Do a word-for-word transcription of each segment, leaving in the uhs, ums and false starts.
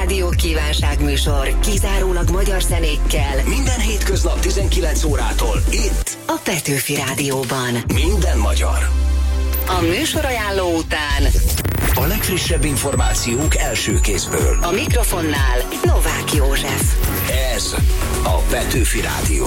Rádió kívánságműsor kizárólag magyar zenékkel. Minden hétköznap tizenkilenc órától itt a Petőfi Rádióban. Minden magyar. A műsorajánló után a legfrissebb információk első kézből. A mikrofonnál Novák József. Ez a Petőfi Rádió.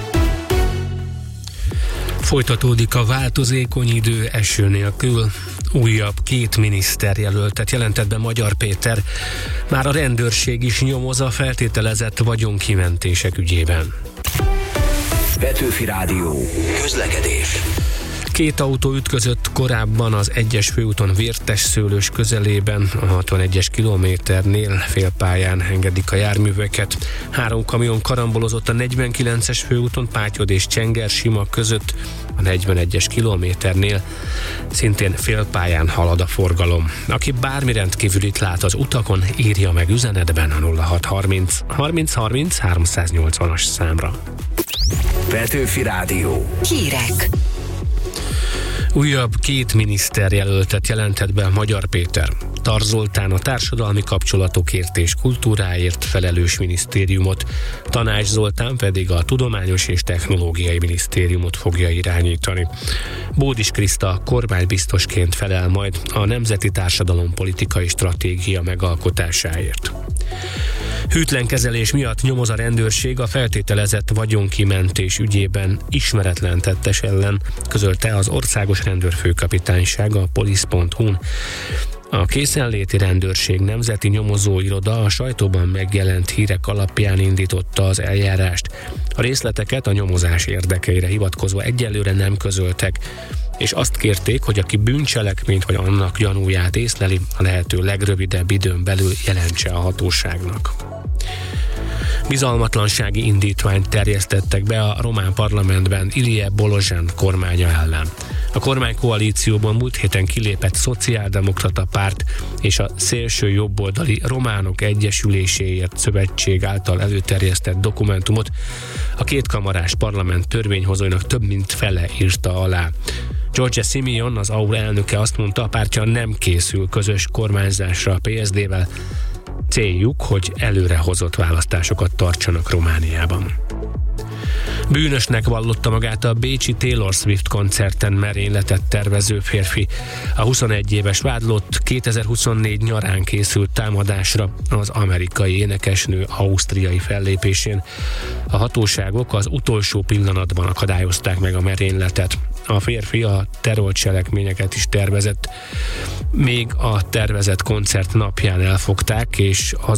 Folytatódik a változékony idő eső nélkül. Újabb két miniszterjelöltet jelentett be Magyar Péter. Már a rendőrség is nyomoz a feltételezett vagyonkimentések ügyében. Petőfi Rádió. Közlekedés. Két autó ütközött korábban az egyes főúton Vértesszőlős közelében, a hatvanegyes kilométernél félpályán engedik a járműveket. Három kamion karambolozott a negyvenkilences főúton Pátyod és Csenger-Sima között, a negyvenegyes kilométernél szintén félpályán halad a forgalom. Aki bármi rendkívülit lát az utakon, írja meg üzenetben a nulla hat harminc harminc harminc háromszáznyolcvanas számra. Petőfi Rádió. Hírek. Újabb két miniszterjelöltet jelentett be Magyar Péter. Tar Zoltán a társadalmi kapcsolatokért és kultúráért felelős minisztériumot, Tanács Zoltán pedig a tudományos és technológiai minisztériumot fogja irányítani. Bódis Kriszta kormánybiztosként felel majd a nemzeti társadalompolitikai stratégia megalkotásáért. Hűtlen kezelés miatt nyomoz a rendőrség a feltételezett vagyonkimentés ügyében ismeretlen tettes ellen, közölte az Országos Rendőrfőkapitányság a polisz pont hu-n. A Készenléti Rendőrség Nemzeti Nyomozóiroda a sajtóban megjelent hírek alapján indította az eljárást. A részleteket a nyomozás érdekeire hivatkozva egyelőre nem közöltek, és azt kérték, hogy aki bűncselekményt vagy annak gyanúját észleli, a lehető legrövidebb időn belül jelentse a hatóságnak. Bizalmatlansági indítványt terjesztettek be a román parlamentben Ilie Bolozsán kormánya ellen. A kormánykoalícióban múlt héten kilépett Szociáldemokrata Párt és a szélső jobboldali Románok Egyesüléséért Szövetség által előterjesztett dokumentumot a kétkamarás parlament törvényhozóinak több mint fele írta alá. George Simeon, az á u elnöke azt mondta, a pártja nem készül közös kormányzásra a pé es dé-vel. Céljuk, hogy előrehozott választásokat tartsanak Romániában. Bűnösnek vallotta magát a bécsi Taylor Swift koncerten merényletet tervező férfi. A huszonegy éves vádlott kétezer-huszonnégy nyarán készült támadásra az amerikai énekesnő ausztriai fellépésén. A hatóságok az utolsó pillanatban akadályozták meg a merényletet. A férfi a terrorcselekményeket is tervezett. Még a tervezett koncert napján elfogták, és az